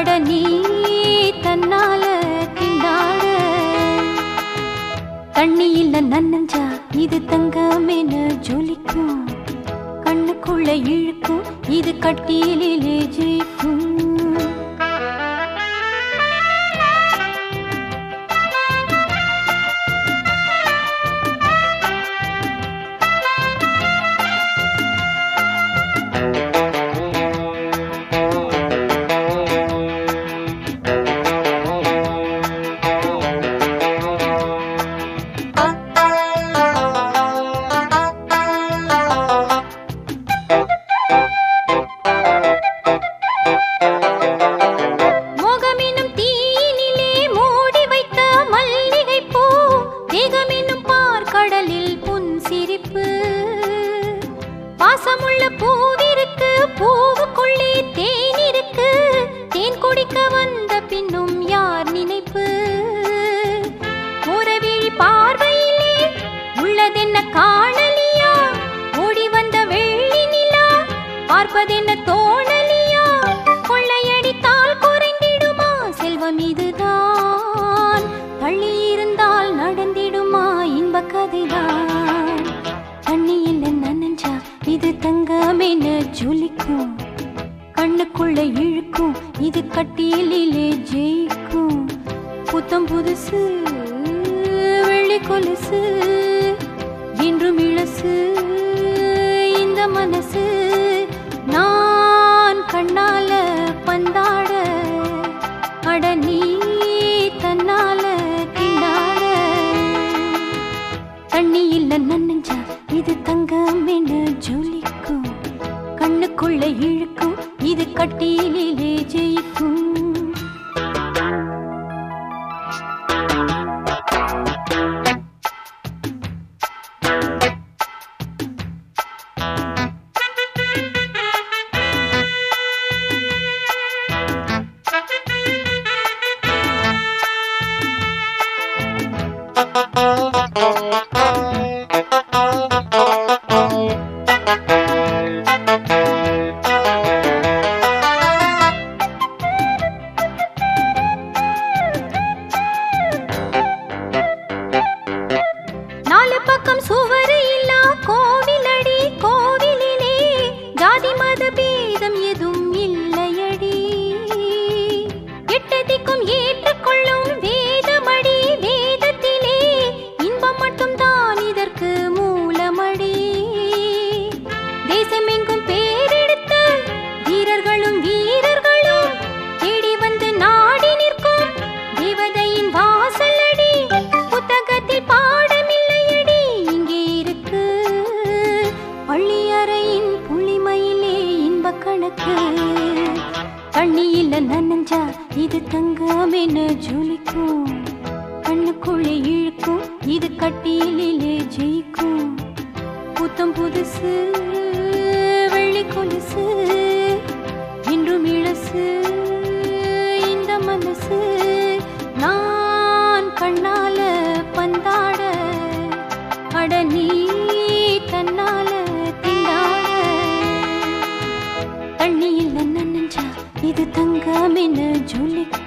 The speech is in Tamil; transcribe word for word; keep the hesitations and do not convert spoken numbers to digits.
அட நீ தன்னால திண்டாட தண்ணி இல்ல நன்னஞ்சா இது தங்கமென ஜொலிக்கும் கண்ணுக்குள்ள இழுக்கும் இது கட்டியிலே ஜெயிக்கும் பாசமுள்ள பூவிருக்கு பூவுக்குள்ளே தேன் இருக்கு தேன் குடிக்க வந்த பின்னும் யார் நினைப்பு உறவிழி பார்வையிலே உள்ளதென்ன காணலியா ஓடி வந்த வெள்ளி நிலா பார்ப்பதென்ன தோணலியா கொள்ளையடித்தால் குறைந்திடுமா செல்வம் இதுதான் தள்ளி இருந்தால் நடந்திடுமா இன்ப கதைதான் தண்ணி இல்லை நனஞ்சா இது தங்கமென ஜொலிக்கும் கண்ணுக்குள்ள இழுக்கும் இது கட்டியிலே ஜெயிக்கும் புத்தம் புதுசு வெள்ளி கொலுசு என்றும் இளசு இந்த மனசு நான் கண்ணால பந்தாட அட நீ தன்னால திண்டாட தண்ணி இல்ல நன்னஞ்சா இது தங்கமென ஜொலிக்கும் கண்ணுக்குள்ள இழுக்கும் இது கட்டியிலே ஜெயிக்கும் நாலு பக்கம் சுவரு இல்லா கோவிலடி கோவிலிலே ஜாதி மத பேதம் எதுவும் இல்லையடி எட்டு திக்கும் ஏற்றுக்கொள்ளும் வேதமடி வேதத்திலே இன்பம் மட்டும் தான் இதற்கு மூலமடி தேசமெங்கும் பேரெடுத்த வீரர்களும் வீரர்களும் தேடி வந்து நாடி நிற்கும் தேவதையின் வாசலடி புத்தகத்தில் பாடமில்லையடி இங்கே இருக்கு பள்ளியறையின் புள்ளிமையிலே இன்ப கணக்கு தண்ணி இல்ல நனஞ்சா இது தங்கமென ஜொலிக்கும் கண்ணுக்குள்ளே இழுக்கும் இது கட்டியிலே ஜெயிக்கும் புத்தம் புதுசு வெள்ளி கொலுசு என்றும் இளசு இந்த மனசு நான் கண்ணால பந்தாட அட நீ தன்னால திண்டாட தண்ணி இல்ல நனஞ்சா இது தங்கமென ஜொலிக்கும்